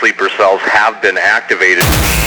sleeper cells have been activated.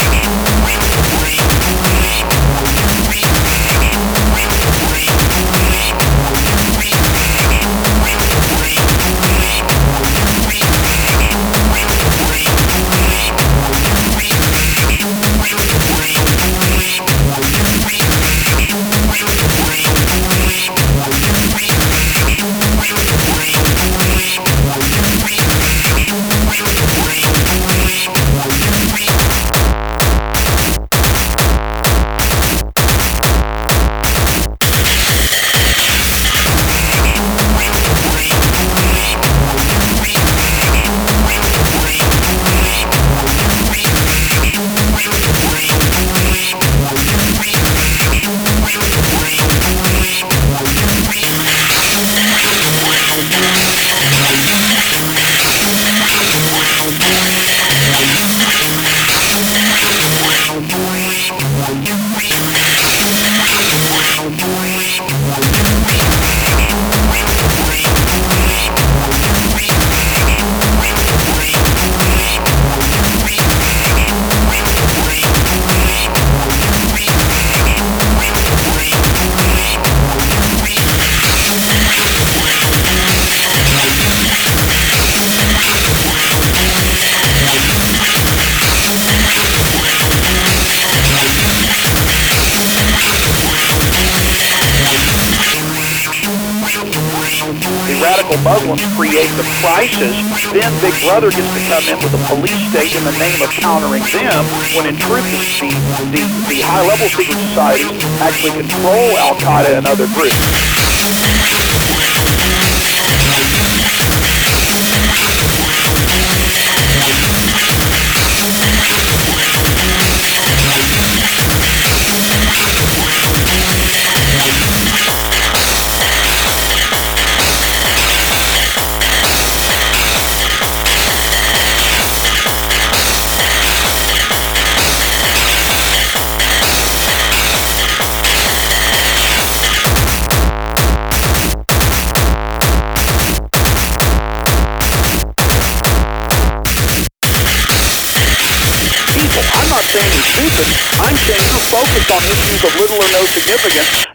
The radical Muslims create the crisis, then Big Brother gets to come in with a police state in the name of countering them, when in truth the high-level secret societies actually control Al-Qaeda and other groups. I'm not saying you're stupid. I'm saying you're focused on issues of little or no significance